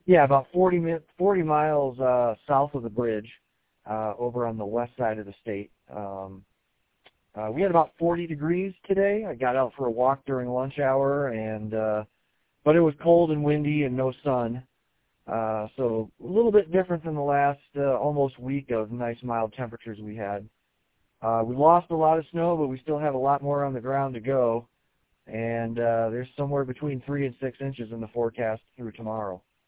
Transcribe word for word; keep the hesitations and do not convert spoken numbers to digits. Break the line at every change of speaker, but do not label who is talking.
Yeah, about forty, mi forty miles uh, south of the bridge, uh, over on the west side of the state. Um, uh, we had about forty degrees today. I got out for a walk during lunch hour, and uh, but it was cold and windy and no sun. Uh, so a little bit different than the last uh, almost week of nice mild temperatures we had. Uh, we lost a lot of snow, but we still have a lot more on the ground to go. And uh, there's somewhere between three and six inches in the forecast through tomorrow.